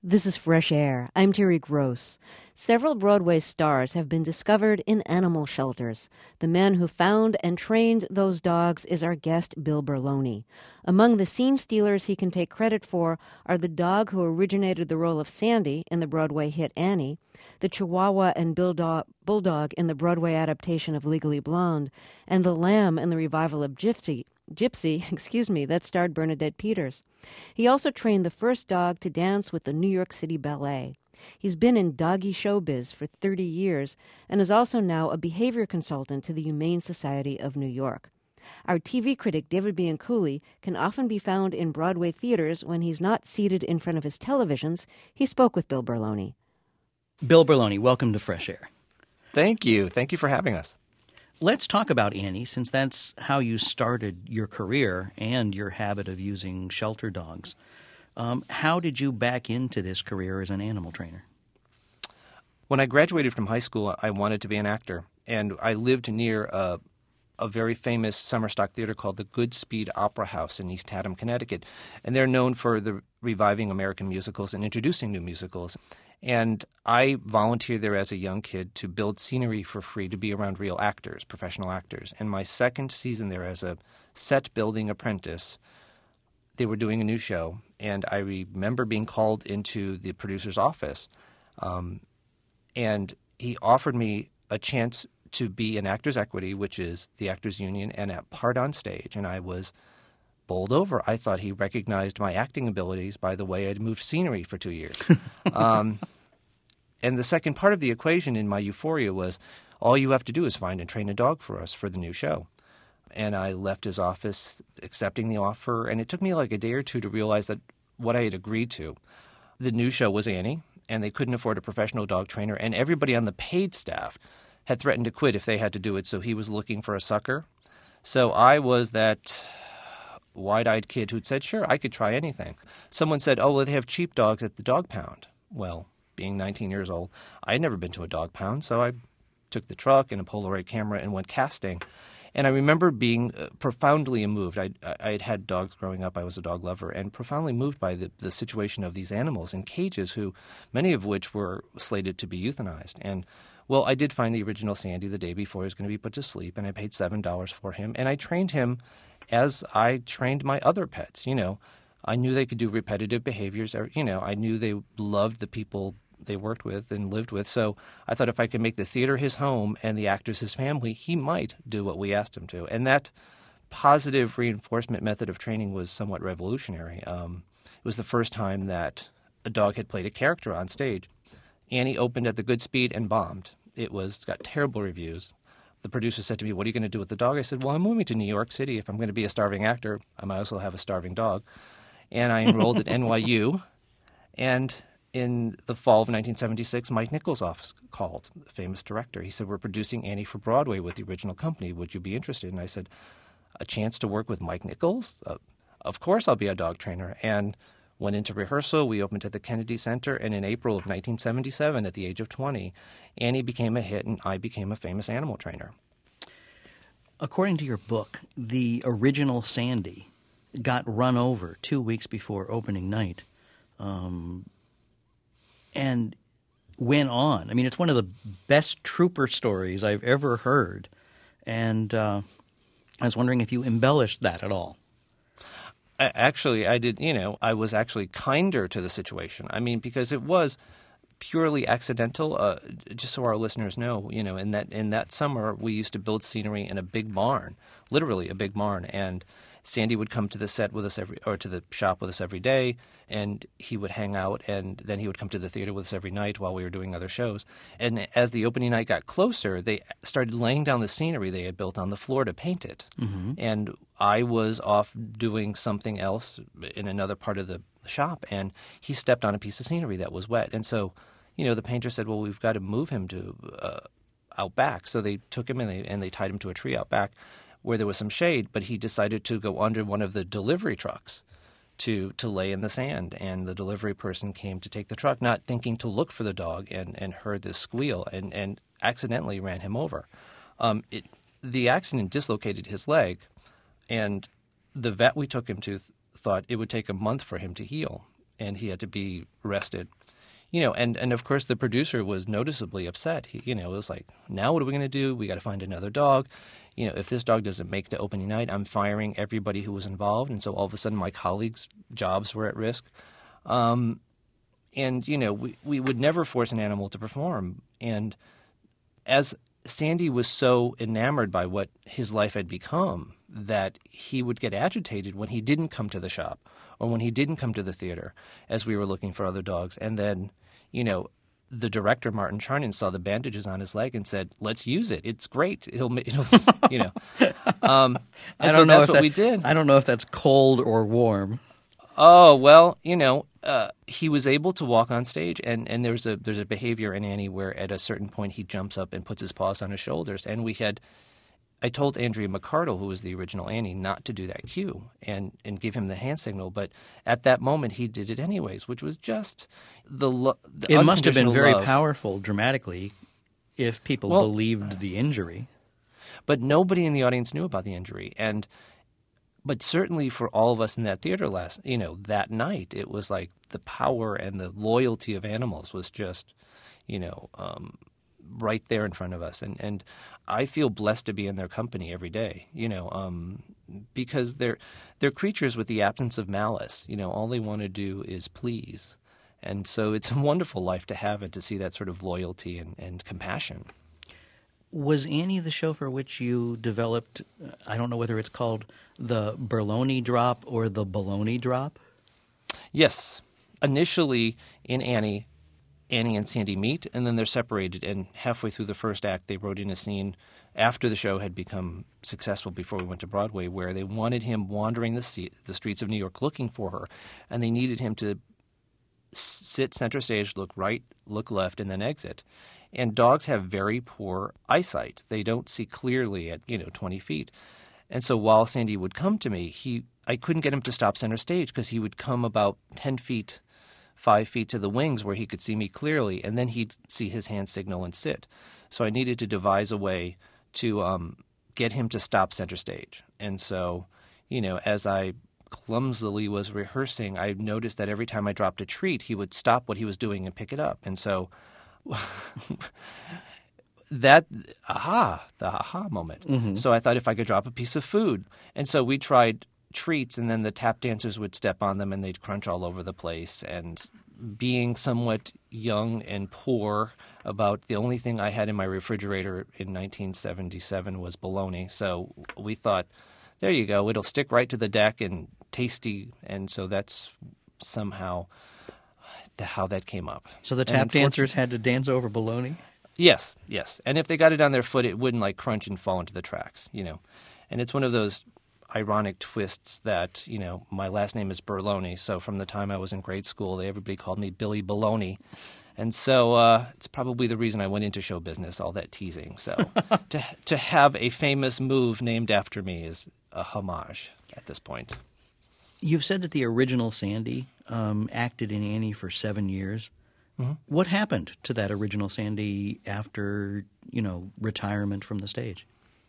This is Fresh Air. I'm Terry Gross. Several Broadway stars have been discovered in animal shelters. The man who found and trained those dogs is our guest, Bill Berloni. Among the scene stealers he can take credit for are the dog who originated the role of Sandy in the Broadway hit Annie, the Chihuahua and Bulldog in the Broadway adaptation of Legally Blonde, and the lamb in the revival of Gypsy, that starred Bernadette Peters. He also trained the first dog to dance with the New York City Ballet. He's been in doggy showbiz for 30 years and is also now a behavior consultant to the Humane Society of New York. Our TV critic, David Bianculli, can often be found in Broadway theaters when he's not seated in front of his televisions. He spoke with Bill Berloni. Bill Berloni, welcome to Fresh Air. Thank you. Thank you for having us. Let's talk about Annie, since that's how you started your career and your habit of using shelter dogs. How did you back into this career as an animal trainer? When I graduated from high school, I wanted to be an actor, and I lived near a very famous summer stock theater called the Goodspeed Opera House in East Haddam, Connecticut. And they're known for reviving American musicals and introducing new musicals. And I volunteered there as a young kid to build scenery for free to be around real actors, professional actors. And my second season there as a set-building apprentice, they were doing a new show, and I remember being called into the producer's office. And he offered me a chance to be in Actors Equity, which is the actors union, and a part on stage. And I was bowled over. I thought he recognized my acting abilities by the way I'd moved scenery for 2 years. And the second part of the equation in my euphoria was, all you have to do is find and train a dog for us for the new show. And I left his office accepting the offer, and it took me like a day or two to realize that what I had agreed to. The new show was Annie, and they couldn't afford a professional dog trainer, and everybody on the paid staff had threatened to quit if they had to do it, so he was looking for a sucker. So I was that wide-eyed kid who'd said, sure, I could try anything. Someone said, oh, well, they have cheap dogs at the dog pound. Well, being 19 years old, I had never been to a dog pound, so I took the truck and a Polaroid camera and went casting. And I remember being profoundly moved. I had had dogs growing up. I was a dog lover, and profoundly moved by the situation of these animals in cages, who many of which were slated to be euthanized. And, well, I did find the original Sandy the day before he was going to be put to sleep, and I paid $7 for him. And I trained him as I trained my other pets. You know, I knew they could do repetitive behaviors. You know, I knew they loved the people they worked with and lived with. So I thought if I could make the theater his home and the actors his family, he might do what we asked him to. And that positive reinforcement method of training was somewhat revolutionary. It was the first time that a dog had played a character on stage. Annie opened at the Goodspeed and bombed. It got terrible reviews. The producer said to me, what are you going to do with the dog? I said, well, I'm moving to New York City. If I'm going to be a starving actor, I might as well have a starving dog. And I enrolled at NYU. And in the fall of 1976, Mike Nichols called, the famous director. He said, we're producing Annie for Broadway with the original company. Would you be interested? And I said, a chance to work with Mike Nichols? Of course I'll be a dog trainer. And went into rehearsal. We opened at the Kennedy Center. And in April of 1977, at the age of 20, Annie became a hit and I became a famous animal trainer. According to your book, the original Sandy got run over 2 weeks before opening night. And went on. I mean, it's one of the best trooper stories I've ever heard. And I was wondering if you embellished that at all. Actually, I did. You know, I was actually kinder to the situation. I mean, because it was purely accidental. Just so our listeners know, you know, in that summer, we used to build scenery in a big barn, literally a big barn, and Sandy would come to the set with us to the shop with us every day, and he would hang out, and then he would come to the theater with us every night while we were doing other shows. And as the opening night got closer, they started laying down the scenery they had built on the floor to paint it. Mm-hmm. And I was off doing something else in another part of the shop, and he stepped on a piece of scenery that was wet. And so, you know, the painter said, well, we've got to move him to out back. So they took him and they tied him to a tree out back where there was some shade, but he decided to go under one of the delivery trucks to lay in the sand. And the delivery person came to take the truck, not thinking to look for the dog, and heard this squeal and accidentally ran him over. The accident dislocated his leg, and the vet we took him to thought it would take a month for him to heal. and he had to be arrested. And of course the producer was noticeably upset. It was like, now what are we going to do? We got to find another dog. If this dog doesn't make the opening night, I'm firing everybody who was involved. And so all of a sudden my colleagues' jobs were at risk. We would never force an animal to perform. And as Sandy was so enamored by what his life had become that he would get agitated when he didn't come to the shop or when he didn't come to the theater as we were looking for other dogs. And then, the director, Martin Charnin, saw the bandages on his leg and said, "Let's use it. It's great. It'll." And so that's what we did. I don't know if that's cold or warm. Oh, well, he was able to walk on stage, and there's a behavior in Annie where at a certain point he jumps up and puts his paws on his shoulders. And I told Andrea McArdle, who was the original Annie, not to do that cue and give him the hand signal. But at that moment, he did it anyways, which was just the It must have been very love. powerful dramatically if people believed the injury. But nobody in the audience knew about the injury. But certainly for all of us in that theater that night, it was like the power and the loyalty of animals was just, right there in front of us. And I feel blessed to be in their company every day, because they're creatures with the absence of malice. All they want to do is please. And so it's a wonderful life to have and to see that sort of loyalty and compassion. Was Annie the show for which you developed, I don't know whether it's called the Berloni drop or the Bologna drop? Yes. Initially in Annie and Sandy meet, and then they're separated. And halfway through the first act, they wrote in a scene after the show had become successful before we went to Broadway where they wanted him wandering the streets of New York looking for her, and they needed him to sit center stage, look right, look left, and then exit. And dogs have very poor eyesight. They don't see clearly at 20 feet. And so while Sandy would come to me, I couldn't get him to stop center stage because he would come about 10 feet, 5 feet to the wings where he could see me clearly, and then he'd see his hand signal and sit. So I needed to devise a way to get him to stop center stage. And so, as I clumsily was rehearsing, I noticed that every time I dropped a treat, he would stop what he was doing and pick it up. And so the aha moment. Mm-hmm. So I thought if I could drop a piece of food. And so we tried treats, and then the tap dancers would step on them and they'd crunch all over the place. And being somewhat young and poor, about the only thing I had in my refrigerator in 1977 was bologna. So we thought, there you go, it'll stick right to the deck and tasty. And so that's somehow how that came up. So the tap dancers had to dance over bologna? Yes. And if they got it on their foot, it wouldn't crunch and fall into the tracks, And it's one of those ironic twists that, my last name is Berloni. So from the time I was in grade school, everybody called me Billy Bologna. And so it's probably the reason I went into show business, all that teasing. So to have a famous move named after me is a homage at this point. You've said that the original Sandy acted in Annie for 7 years. Mm-hmm. What happened to that original Sandy after, retirement from the stage?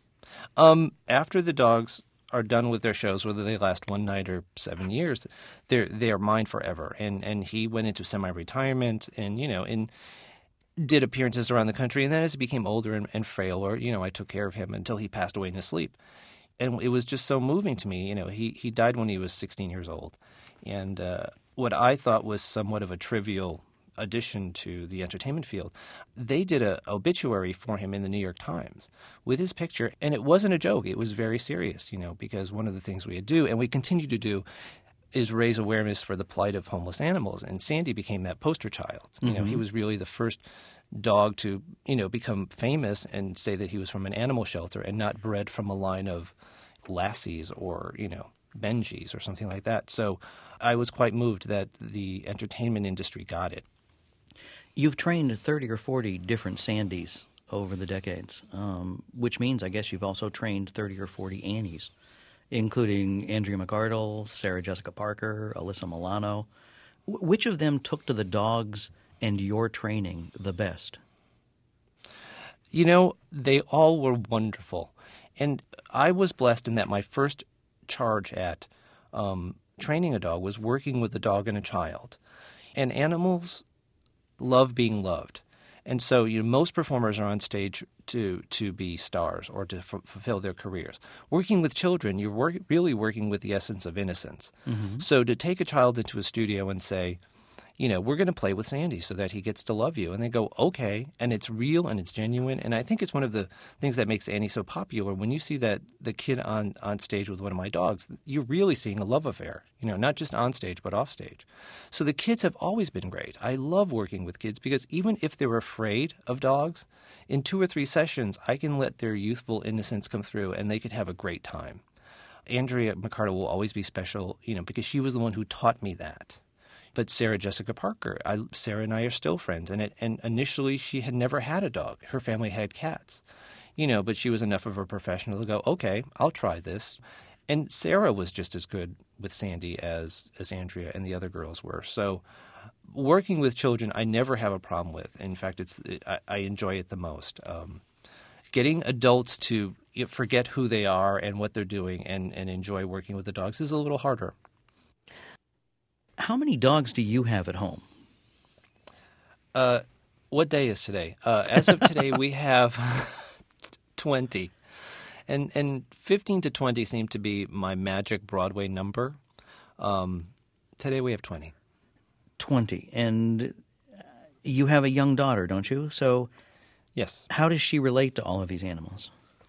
After the dogs are done with their shows, whether they last one night or 7 years, they are mine forever. And he went into semi-retirement and did appearances around the country. And then as he became older and frailer, I took care of him until he passed away in his sleep. And it was just so moving to me. He died when he was 16 years old. And what I thought was somewhat of a trivial addition to the entertainment field, they did an obituary for him in the New York Times with his picture. And it wasn't a joke. It was very serious, because one of the things we do, and we continue to do, is raise awareness for the plight of homeless animals. And Sandy became that poster child. Mm-hmm. He was really the first dog to, become famous and say that he was from an animal shelter and not bred from a line of Lassies or, Benjis or something like that. So I was quite moved that the entertainment industry got it. You've trained 30 or 40 different Sandys over the decades, which means I guess you've also trained 30 or 40 Annies, including Andrea McArdle, Sarah Jessica Parker, Alyssa Milano. Which of them took to the dogs and your training the best? They all were wonderful. And I was blessed in that my first charge at training a dog was working with a dog and a child. And animals love being loved. And so most performers are on stage to be stars or to fulfill their careers. Working with children, you're really working with the essence of innocence. Mm-hmm. So to take a child into a studio and say, we're going to play with Sandy so that he gets to love you. And they go, okay. And it's real and it's genuine. And I think it's one of the things that makes Annie so popular. When you see that the kid on stage with one of my dogs, you're really seeing a love affair, not just on stage but off stage. So the kids have always been great. I love working with kids because even if they're afraid of dogs, in 2 or 3 sessions, I can let their youthful innocence come through and they could have a great time. Andrea McArdle will always be special, because she was the one who taught me that. But Sarah Jessica Parker, Sarah and I are still friends. And initially, she had never had a dog. Her family had cats, but she was enough of a professional to go, okay, I'll try this. And Sarah was just as good with Sandy as Andrea and the other girls were. So working with children, I never have a problem with. In fact, I enjoy it the most. Getting adults to forget who they are and what they're doing and enjoy working with the dogs is a little harder. How many dogs do you have at home? What day is today? As of today, we have 20. And 15 to 20 seem to be my magic Broadway number. Today we have 20. 20. And you have a young daughter, don't you? So yes. How does she relate to all of these animals?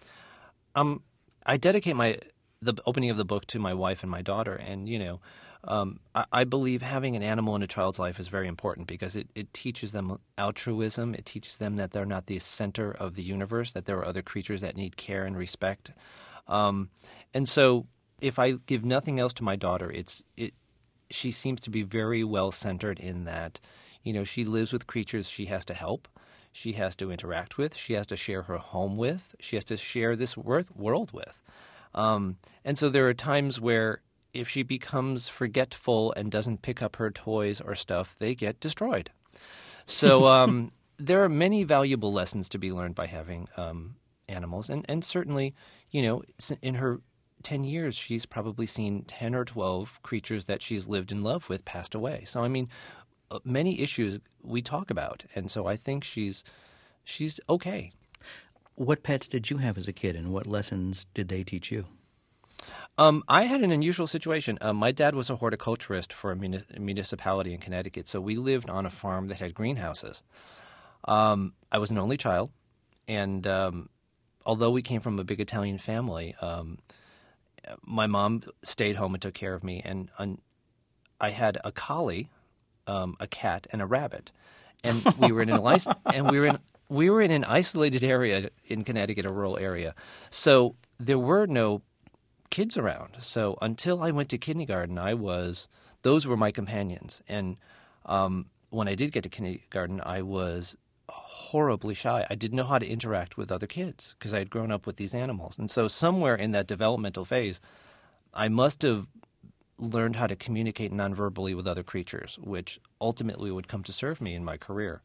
I dedicate the opening of the book to my wife and my daughter. And, I believe having an animal in a child's life is very important because it teaches them altruism. It teaches them that they're not the center of the universe, that there are other creatures that need care and respect. And so if I give nothing else to my daughter, she seems to be very well centered in that, she lives with creatures she has to help. She has to interact with. She has to share her home with. She has to share this world with. And so there are times where if she becomes forgetful and doesn't pick up her toys or stuff, they get destroyed. So there are many valuable lessons to be learned by having animals. And certainly, in her 10 years, she's probably seen 10 or 12 creatures that she's lived in love with passed away. So, many issues we talk about. And so I think she's okay. What pets did you have as a kid, and what lessons did they teach you? I had an unusual situation. My dad was a horticulturist for a municipality in Connecticut, so we lived on a farm that had greenhouses. I was an only child, and although we came from a big Italian family, my mom stayed home and took care of me, and I had a collie, a cat, and a rabbit, and we were in an isolated area in Connecticut, a rural area, so there were no kids around. So until I went to kindergarten, those were my companions. And when I did get to kindergarten, I was horribly shy. I didn't know how to interact with other kids because I had grown up with these animals. And so somewhere in that developmental phase, I must have learned how to communicate nonverbally with other creatures, which ultimately would come to serve me in my career.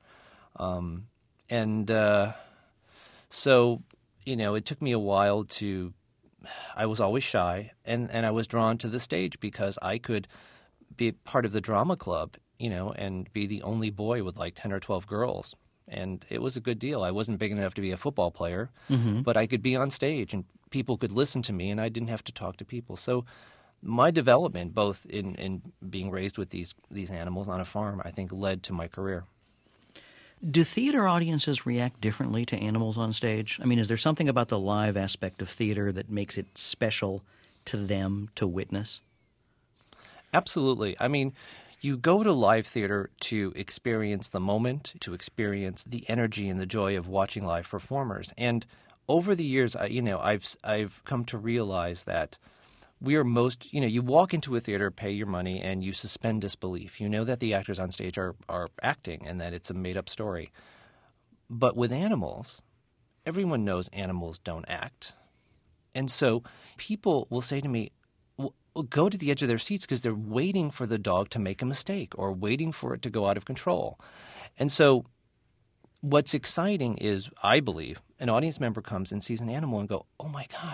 So, it took me a while I was always shy, and I was drawn to the stage because I could be part of the drama club, and be the only boy with like 10 or 12 girls. And it was a good deal. I wasn't big enough to be a football player, but I could be on stage and people could listen to me and I didn't have to talk to people. So my development, both in being raised with these animals on a farm, I think led to my career. Do theater audiences react differently to animals on stage? Is there something about the live aspect of theater that makes it special to them to witness? Absolutely. You go to live theater to experience the moment, to experience the energy and the joy of watching live performers. And over the years, I've come to realize that we are you walk into a theater, pay your money, and you suspend disbelief. You know that the actors on stage are acting and that it's a made-up story. But with animals, everyone knows animals don't act. And so people will say to me, go to the edge of their seats because they're waiting for the dog to make a mistake or waiting for it to go out of control. And so what's exciting is, I believe, an audience member comes and sees an animal and go, oh my God,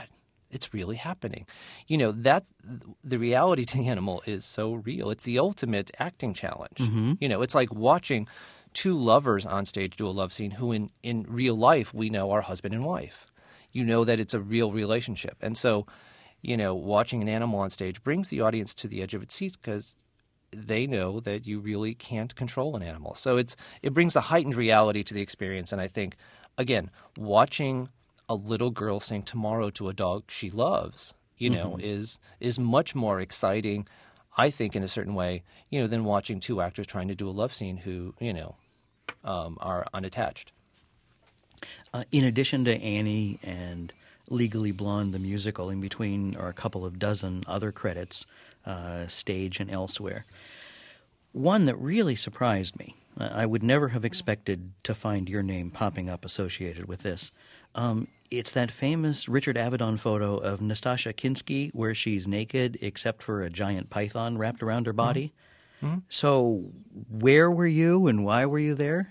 It's really happening. You know, that the reality to the animal is so real. It's the ultimate acting challenge. You know, it's like watching two lovers on stage do a love scene who in real life we know are husband and wife. You know that it's a real relationship. And so, you know, watching an animal on stage brings the audience to the edge of its seats because they know that you really can't control an animal. So it brings a heightened reality to the experience. And I think, again, watching a little girl sing Tomorrow to a dog she loves, you know, is much more exciting, I think, in a certain way, you know, than watching two actors trying to do a love scene who, you know, are unattached. In addition to Annie and Legally Blonde, the musical, in between are a couple of dozen other credits, stage and elsewhere. One that really surprised me, I would never have expected to find your name popping up associated with this. It's that famous Richard Avedon photo of Nastasha Kinski where she's naked except for a giant python wrapped around her body. So where were you and why were you there?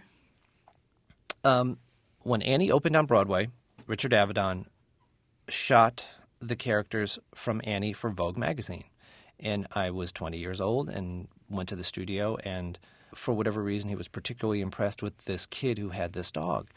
When Annie opened on Broadway, Richard Avedon shot the characters from Annie for Vogue magazine. And I was 20 years old and went to the studio, and for whatever reason, he was particularly impressed with this kid who had this dog.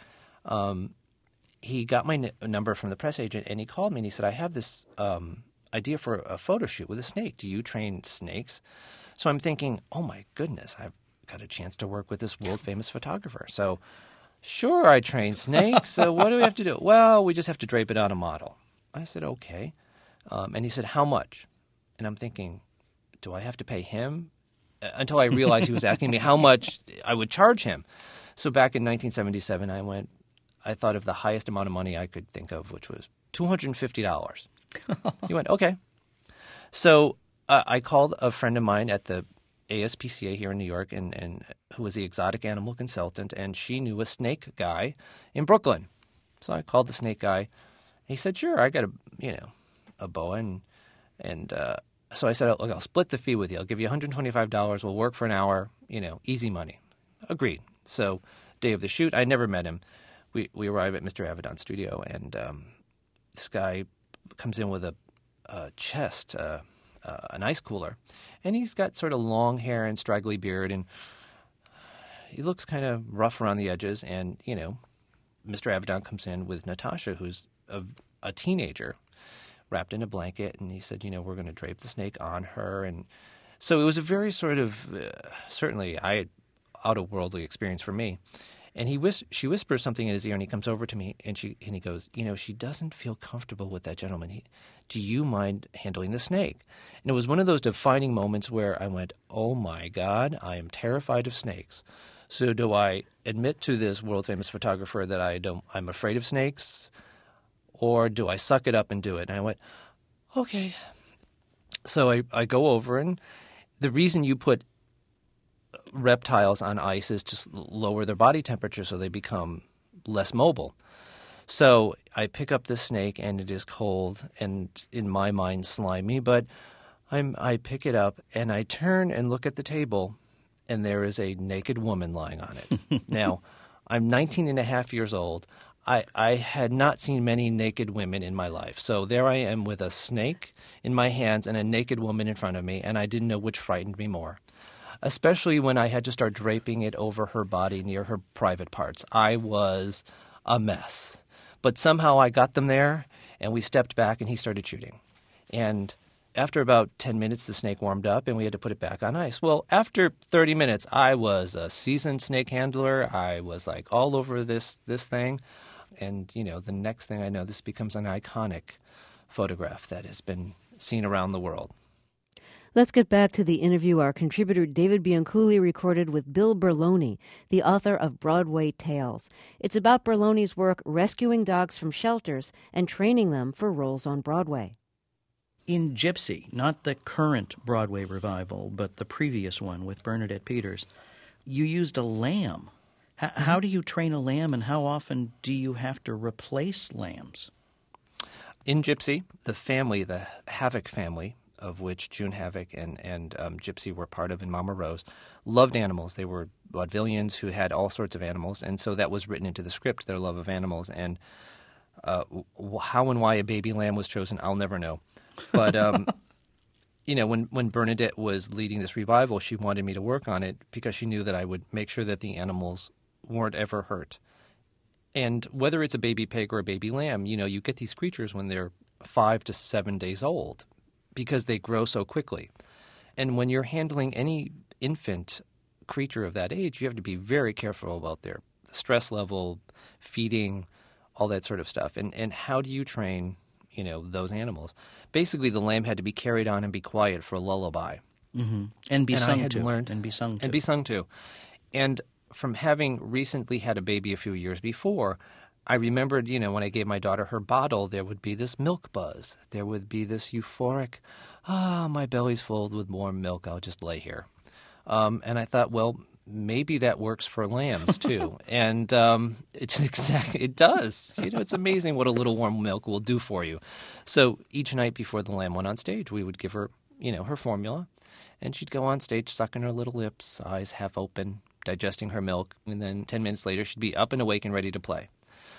He got my number from the press agent, and he called me, and he said, I have this idea for a photo shoot with a snake. Do you train snakes? So I'm thinking, oh, my goodness, I've got a chance to work with this world-famous photographer. So sure, I train snakes. So what do we have to do? Well, we just have to drape it on a model. I said, okay. And he said, how much? And I'm thinking, do I have to pay him? Until I realized he was asking me how much I would charge him. So back in 1977, I thought of the highest amount of money I could think of, which was $250. He went, okay. So I called a friend of mine at the ASPCA here in New York, and who was the exotic animal consultant, and she knew a snake guy in Brooklyn. So I called the snake guy. He said, sure, I got a boa, and so I said, look, I'll split the fee with you. I'll give you $125. We'll work for an hour, easy money. Agreed. So day of the shoot, I never met him. We arrive at Mr. Avedon's studio, and this guy comes in with a chest, an ice cooler, and he's got sort of long hair and straggly beard, and he looks kind of rough around the edges. And Mr. Avedon comes in with Natasha, who's a teenager, wrapped in a blanket, and he said, we're going to drape the snake on her. And so it was a very sort of certainly out-of-worldly experience for me. And she whispers something in his ear, and he comes over to me, and he goes, she doesn't feel comfortable with that gentleman. Do you mind handling the snake? And it was one of those defining moments where I went, oh my God, I am terrified of snakes. So do I admit to this world-famous photographer that I'm afraid of snakes, or do I suck it up and do it? And I went, okay. So I go over, and the reason you put reptiles on ice is to lower their body temperature so they become less mobile. So I pick up this snake, and it is cold and, in my mind, slimy, but I pick it up, and I turn and look at the table, and there is a naked woman lying on it. Now, I'm 19 and a half years old. I had not seen many naked women in my life. So there I am with a snake in my hands and a naked woman in front of me, and I didn't know which frightened me more, especially when I had to start draping it over her body near her private parts. I was a mess. But somehow I got them there, and we stepped back, and he started shooting. And after about 10 minutes, the snake warmed up, and we had to put it back on ice. Well, after 30 minutes, I was a seasoned snake handler. I was like all over this thing. And, the next thing I know, this becomes an iconic photograph that has been seen around the world. Let's get back to the interview our contributor David Bianculli recorded with Bill Berloni, the author of Broadway Tales. It's about Berloni's work rescuing dogs from shelters and training them for roles on Broadway. In Gypsy, not the current Broadway revival, but the previous one with Bernadette Peters, you used a lamb. How do you train a lamb, and how often do you have to replace lambs? In Gypsy, the family, the Havoc family, of which June Havoc and Gypsy were part of in Mama Rose, loved animals. They were vaudevillians who had all sorts of animals, and so that was written into the script, their love of animals. And How and why a baby lamb was chosen, I'll never know. But when Bernadette was leading this revival, she wanted me to work on it because she knew that I would make sure that the animals weren't ever hurt. And whether it's a baby pig or a baby lamb, you get these creatures when they're 5 to 7 days old because they grow so quickly. And when you're handling any infant creature of that age, you have to be very careful about their stress level, feeding, all that sort of stuff. And how do you train, those animals? Basically, the lamb had to be carried on and be quiet for a lullaby. Mm-hmm. And be sung to. And be sung to. And from having recently had a baby a few years before, I remembered, when I gave my daughter her bottle, there would be this milk buzz. There would be this euphoric, my belly's full with warm milk, I'll just lay here. And I thought, well, maybe that works for lambs too. And it does. It's amazing what a little warm milk will do for you. So each night before the lamb went on stage, we would give her, her formula. And she'd go on stage sucking her little lips, eyes half open, digesting her milk. And then 10 minutes later, she'd be up and awake and ready to play.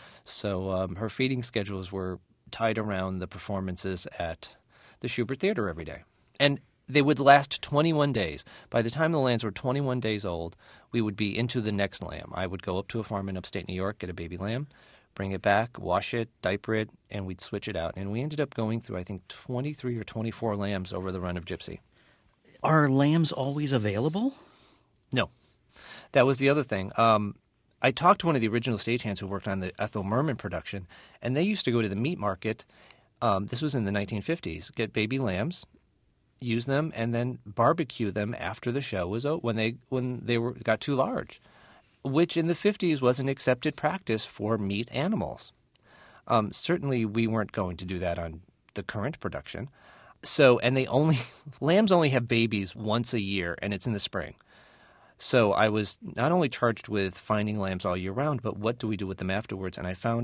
So her feeding schedules were tied around the performances at the Shubert Theater every day. And they would last 21 days. By the time the lambs were 21 days old, we would be into the next lamb. I would go up to a farm in upstate New York, get a baby lamb, bring it back, wash it, diaper it, and we'd switch it out. And we ended up going through, I think, 23 or 24 lambs over the run of Gypsy. Are lambs always available? No. That was the other thing. I talked to one of the original stagehands who worked on the Ethel Merman production, and they used to go to the meat market. This was in the 1950s, get baby lambs, use them, and then barbecue them after the show was over, when they got too large, which in the 50s was an accepted practice for meat animals. Certainly, we weren't going to do that on the current production. So, and lambs only have babies once a year, and it's in the spring. So I was not only charged with finding lambs all year round, but what do we do with them afterwards? And I found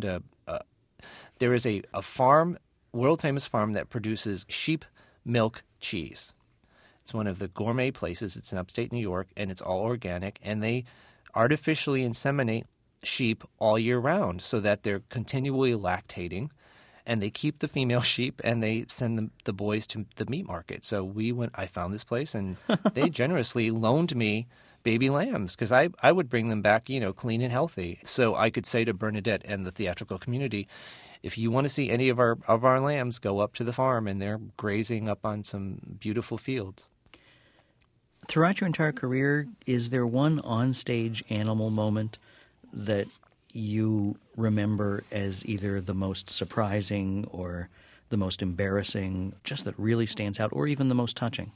there is a farm, world-famous farm that produces sheep milk cheese. It's one of the gourmet places. It's in upstate New York, and it's all organic. And they artificially inseminate sheep all year round so that they're continually lactating. And they keep the female sheep, and they send the boys to the meat market. So I found this place, and they generously loaned me baby lambs because I would bring them back, clean and healthy. So I could say to Bernadette and the theatrical community, if you want to see any of our lambs, go up to the farm, and they're grazing up on some beautiful fields. Throughout your entire career, is there one onstage animal moment that you remember as either the most surprising or the most embarrassing, just that really stands out, or even the most touching?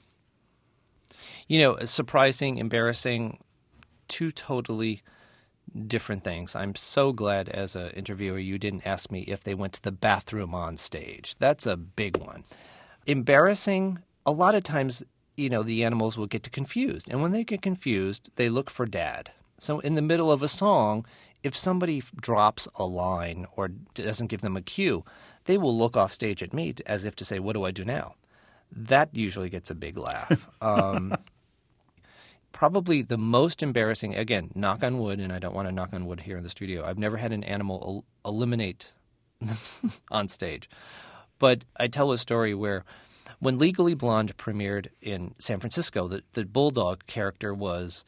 Surprising, embarrassing, two totally different things. I'm so glad as an interviewer you didn't ask me if they went to the bathroom on stage. That's a big one. Embarrassing, a lot of times, the animals will get confused. And when they get confused, they look for Dad. So in the middle of a song, if somebody drops a line or doesn't give them a cue, they will look off stage at me as if to say, what do I do now? That usually gets a big laugh. Probably the most embarrassing, again, knock on wood, and I don't want to knock on wood here in the studio. I've never had an animal eliminate on stage. But I tell a story where when Legally Blonde premiered in San Francisco, the bulldog character was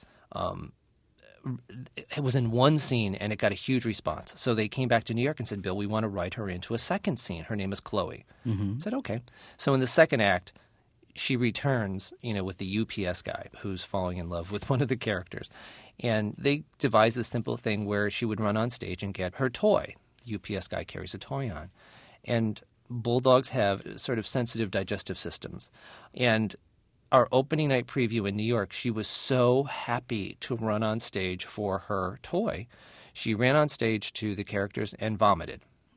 it was in one scene, and it got a huge response. So they came back to New York and said, Bill, we want to write her into a second scene. Her name is Chloe. Mm-hmm. I said, okay. So in the second act, she returns, with the UPS guy who's falling in love with one of the characters. And they devised this simple thing where she would run on stage and get her toy. The UPS guy carries a toy on. And bulldogs have sort of sensitive digestive systems. And our opening night preview in New York, she was so happy to run on stage for her toy. She ran on stage to the characters and vomited.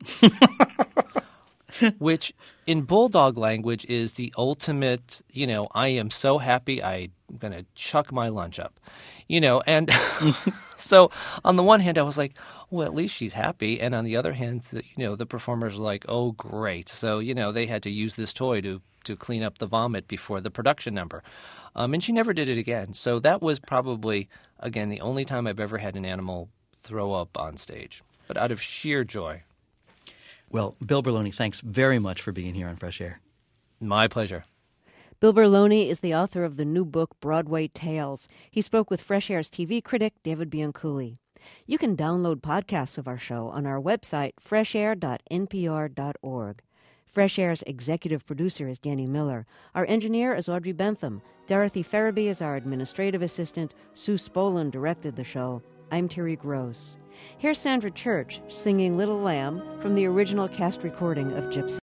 Which in bulldog language is the ultimate, I am so happy I'm going to chuck my lunch up, and so on the one hand I was like, well, at least she's happy. And on the other hand, the performers were like, oh, great. So, they had to use this toy to clean up the vomit before the production number. And she never did it again. So that was probably, again, the only time I've ever had an animal throw up on stage, but out of sheer joy. Well, Bill Berloni, thanks very much for being here on Fresh Air. My pleasure. Bill Berloni is the author of the new book, Broadway Tales. He spoke with Fresh Air's TV critic, David Bianculli. You can download podcasts of our show on our website, freshair.npr.org. Fresh Air's executive producer is Danny Miller. Our engineer is Audrey Bentham. Dorothy Farabee is our administrative assistant. Sue Spolin directed the show. I'm Terry Gross. Here's Sandra Church singing Little Lamb from the original cast recording of Gypsy.